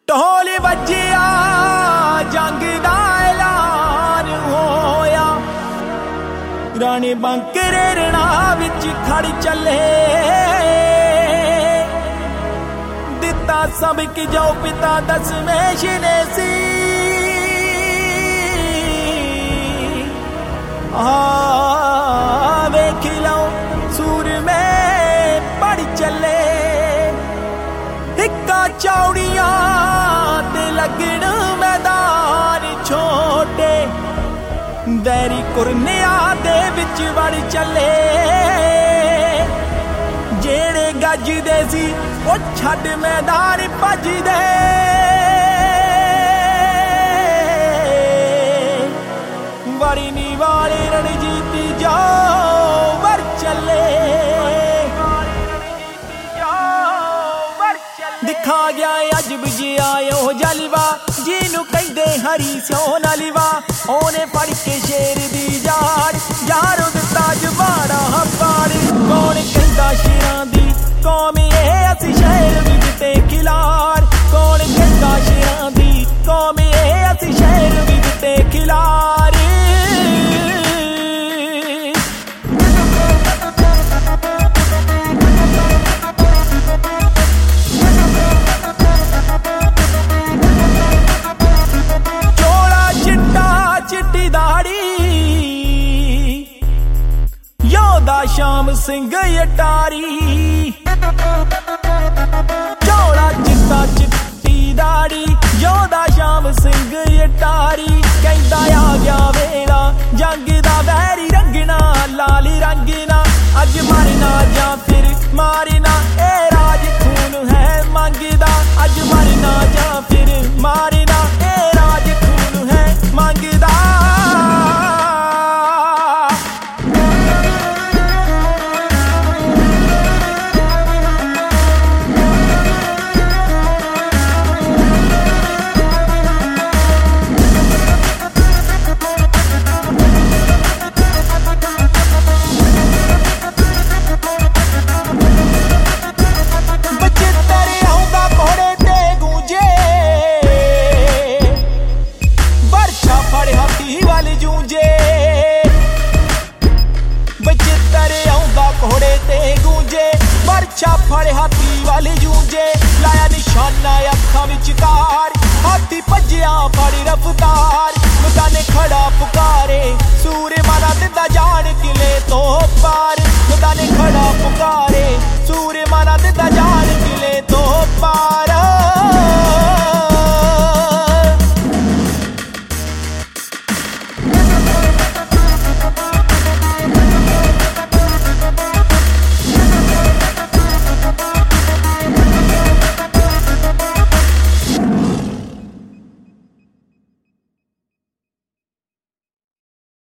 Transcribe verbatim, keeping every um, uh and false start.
ਢੋਲ ਵੱਜਿਆ ਜੰਗ ਦਾ ਐਲਾਨ ਹੋਇਆ, ਰਾਣੇ ਬਾਂਕਰੇ ਰਣਾ ਵਿੱਚ ਖੜ ਚੱਲੇ। ਦਿੱਤਾ ਸਬਕ ਜੋ ਪਿਤਾ ਦਸਮੇਸ਼ ਨੇ ਸੀ, ਆ ਵੇਖ ਲਓ ਸੂਰਮੇ ਪੜ ਚੱਲੇ। ਹਿੱਕਾਂ ਚੌੜੀਆਂ ਤੇ ਲੱਗਣ ਮੈਦਾਨ ਛੋਟੇ, ਵੈਰੀ ਕੁਰਨਿਆਂ ਦੇ ਵਿੱਚ ਵੜ ਚੱਲੇ। ਜਿਹੜੇ ਗੱਜਦੇ ਸੀ ਉਹ ਛੱਡ ਮੈਦਾਨ ਭੱਜਦੇ। ਵੜੀ ਨੀ ਵਾਲੇ ਰਣਜੀਤ ਜੋ ਵਰ ਚੱਲੇ। ਦਿਖਾ ਗਿਆ ਅਜਬ ਜਿਹਾ ਉਹ ਜਲਵਾ, ਜਿਹਨੂੰ ਕਹਿੰਦੇ ਹਰੀ ਸਿਉ ਨਲਵਾ। ਉਹਨੇ ਫੜ ਕੇ ਸ਼ੇਰ ਦੀ ਜਾੜ, ਯਾਰੋ ਦਿੱਤਾ ਜਵਾੜਾ ਪਾੜ। ਕੌਣ ਕਹਿੰਦਾ ਸ਼ੇਰਾਂ ਦੀ ਕੌਮ ਇਹ, ਅਸੀਂ ਸ਼ਹਿਰ ਵੀ ਦਿੱਤੇ ਖਿਲਾਰ। ਕੌਣ ਕਹਿੰਦਾ ਸ਼ੇਰਾਂ ਦੀ ਕੌਮ ਇਹ, ਅਸੀਂ ਸ਼ਹਿਰ ਵੀ ਦਿੱਤੇ ਖਿਲਾਰ। ਸ਼ਾਮ ਸਿੰਘ ਅਟਾਰੀ